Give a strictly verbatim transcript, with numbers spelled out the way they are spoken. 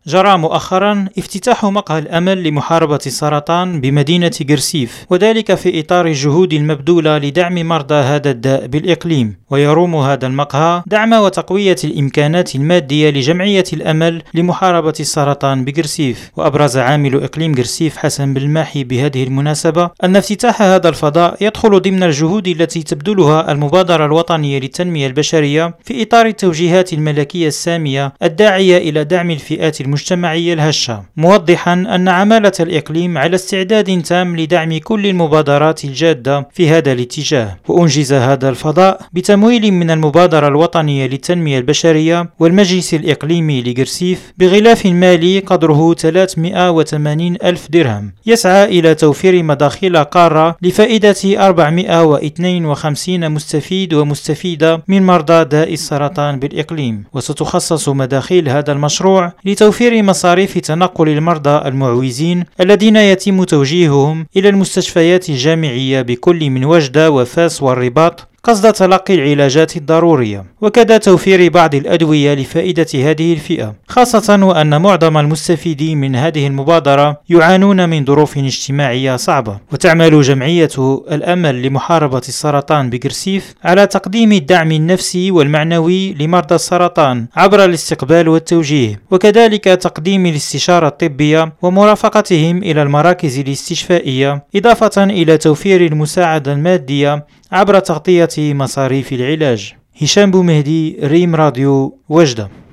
جرى مؤخرا افتتاح مقهى الأمل لمحاربة السرطان بمدينة قرسيف، وذلك في إطار الجهود المبذولة لدعم مرضى هذا الداء بالإقليم. ويروم هذا المقهى دعم وتقوية الإمكانات المادية لجمعية الأمل لمحاربة السرطان بقرسيف. وأبرز عامل إقليم قرسيف حسن بالماحي بهذه المناسبة أن افتتاح هذا الفضاء يدخل ضمن الجهود التي تبذلها المبادرة الوطنية للتنمية البشرية في إطار التوجيهات الملكية السامية الداعية إلى دعم الفئات المجتمعية الهشة، موضحا أن عمالة الإقليم على استعداد تام لدعم كل المبادرات الجادة في هذا الاتجاه. وأنجز هذا الفضاء بتمويل من المبادرة الوطنية للتنمية البشرية والمجلس الإقليمي لقرسيف بغلاف مالي قدره ثلاثمئة وثمانين ألف درهم، يسعى إلى توفير مداخيل قارة لفائدة أربعمئة واثنين وخمسين مستفيد ومستفيدة من مرضى داء السرطان بالإقليم. وستخصص مداخيل هذا المشروع لتوفير مصاريف تنقل المرضى المعوزين الذين يتم توجيههم إلى المستشفيات الجامعية بكل من وجدة وفاس والرباط قصد تلقي العلاجات الضرورية، وكذا توفير بعض الأدوية لفائدة هذه الفئة، خاصة وأن معظم المستفيدين من هذه المبادرة يعانون من ظروف اجتماعية صعبة. وتعمل جمعية الأمل لمحاربة السرطان بقرسيف على تقديم الدعم النفسي والمعنوي لمرضى السرطان عبر الاستقبال والتوجيه، وكذلك تقديم الاستشارة الطبية ومرافقتهم إلى المراكز الاستشفائية، إضافة إلى توفير المساعدة المادية عبر تغطية مصاريف العلاج. هشام بومهدي، ريم راديو، وجدة.